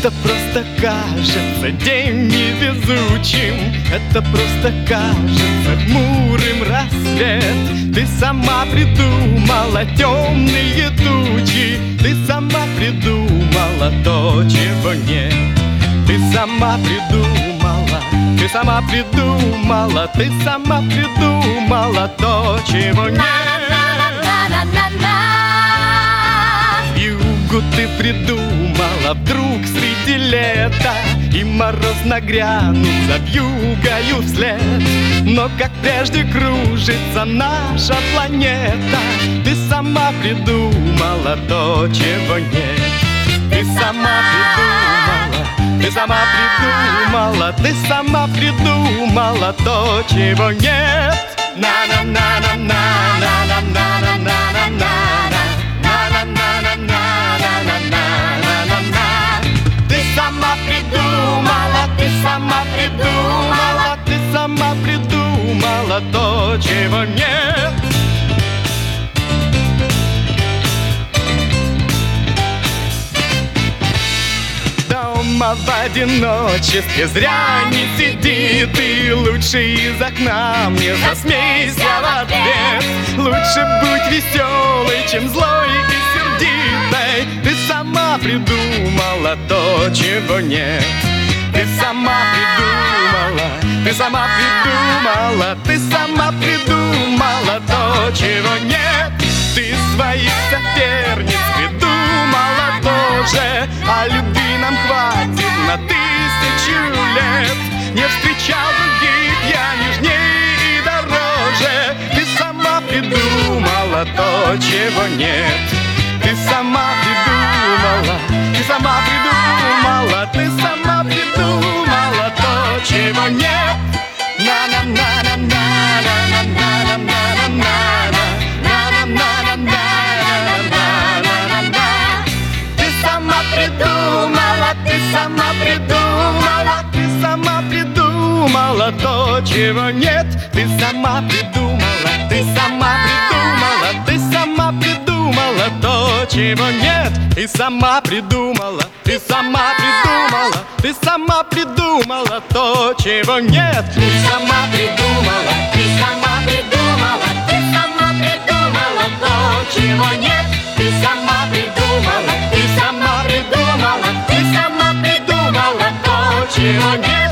Это просто кажется день невезучим, это просто кажется хмурым рассвет. Ты сама придумала темные тучи, ты сама придумала то, чего нет. Ты сама придумала, ты сама придумала, ты сама придумала то, чего нет. Вьюгу ты придумала вдруг среди лета, и мороз нагрянул за вьюгою вслед. Но как прежде кружится наша планета, ты сама придумала то, чего нет. Ты сама придумала, ты сама придумала, ты сама придумала то, чего нет. Ты сама придумала, ты сама придумала, ты сама придумала то, чего нет. Дома в одиночестве зря не сиди ты, лучше из окна мне засмейся в ответ. Лучше будь веселой, чем злой и сердитой. Ты сама придумала то, чего нет. Ты сама придумала, ты сама придумала, ты сама придумала то, чего нет. Ты своих соперниц придумала тоже, а любви нам хватит на 1000 лет. Не встречал других я нежнее и дороже. Ты сама придумала то, чего нет. Ты сама придумала, ты сама придумала, ты сама придумала то, чего нет. Ты сама придумала, ты сама придумала, ты сама придумала то, чего нет. Ты сама придумала, ты сама придумала, ты сама придумала то, чего нет. Ты сама придумала, ты сама придумала, ты сама придумала то, чего нет. Ты сама придумала, ты сама придумала, ты сама придумала то, чего нет. Ты сама придумала, ты сама придумала, ты сама придумала то, чего нет.